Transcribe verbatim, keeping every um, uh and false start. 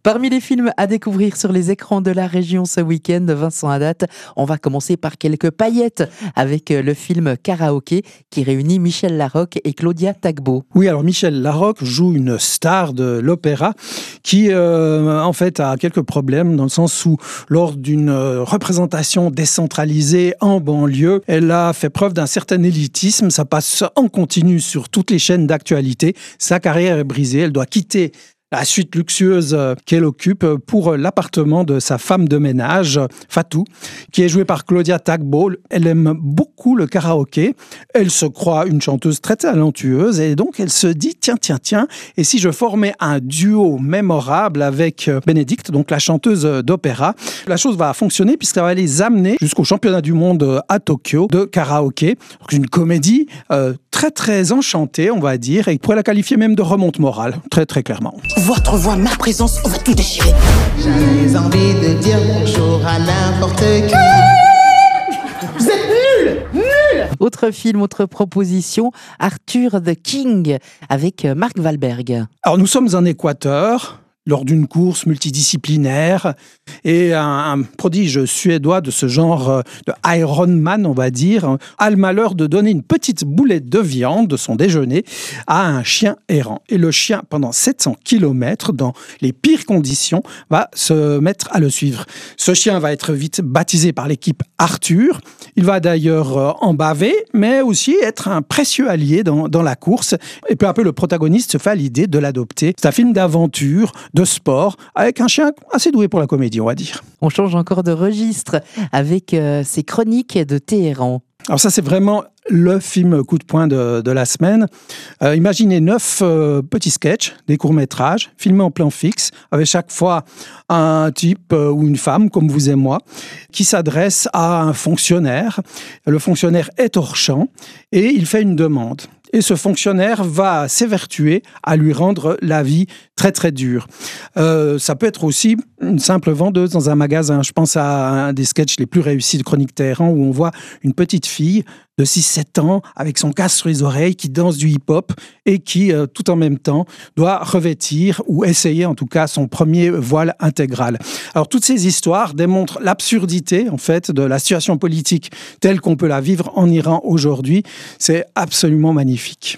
Parmi les films à découvrir sur les écrans de la région ce week-end, Vincent Haddad, on va commencer par quelques paillettes avec le film Karaoké qui réunit Michel Larocque et Claudia Tagbo. Oui, alors Michel Larocque joue une star de l'opéra qui euh, en fait a quelques problèmes dans le sens où lors d'une représentation décentralisée en banlieue, elle a fait preuve d'un certain élitisme, ça passe en continu sur toutes les chaînes d'actualité, sa carrière est brisée, elle doit quitter la suite luxueuse qu'elle occupe pour l'appartement de sa femme de ménage, Fatou, qui est jouée par Claudia Tagbo. Elle aime beaucoup le karaoké. Elle se croit une chanteuse très talentueuse et donc elle se dit tiens, tiens, tiens, et si je formais un duo mémorable avec Bénédicte, donc la chanteuse d'opéra, la chose va fonctionner puisqu'elle va les amener jusqu'au championnat du monde à Tokyo de karaoké. Donc une comédie euh, très très enchantée, on va dire, et on pourrait la qualifier même de remonte morale, très très clairement. Votre voix, ma présence, on va tout déchirer. J'avais envie de dire bonjour à n'importe qui. Vous êtes nuls, nuls. Autre film, autre proposition, Arthur the King avec Mark Wahlberg. Alors nous sommes en Équateur, lors d'une course multidisciplinaire, et un, un prodige suédois de ce genre de Ironman, on va dire, a le malheur de donner une petite boulette de viande de son déjeuner à un chien errant. Et le chien, pendant sept cents kilomètres, dans les pires conditions, va se mettre à le suivre. Ce chien va être vite baptisé par l'équipe Arthur. Il va d'ailleurs en baver, mais aussi être un précieux allié dans, dans la course. Et peu à peu, le protagoniste se fait à l'idée de l'adopter. C'est un film d'aventure, de sport, avec un chien assez doué pour la comédie, on va dire. On change encore de registre avec euh, ces chroniques de Téhéran. Alors ça, c'est vraiment le film coup de poing de, de la semaine. Euh, imaginez neuf euh, petits sketchs, des courts-métrages, filmés en plan fixe, avec chaque fois un type euh, ou une femme, comme vous et moi, qui s'adresse à un fonctionnaire. Le fonctionnaire est hors champ et il fait une demande. Et ce fonctionnaire va s'évertuer à lui rendre la vie très très dure. Euh, ça peut être aussi une simple vendeuse dans un magasin. Je pense à un des sketchs les plus réussis de Chronique Téhéran où on voit une petite fille de six sept ans avec son casque sur les oreilles qui danse du hip-hop et qui, euh, tout en même temps, doit revêtir ou essayer en tout cas son premier voile intégral. Alors toutes ces histoires démontrent l'absurdité en fait de la situation politique telle qu'on peut la vivre en Iran aujourd'hui. C'est absolument magnifique.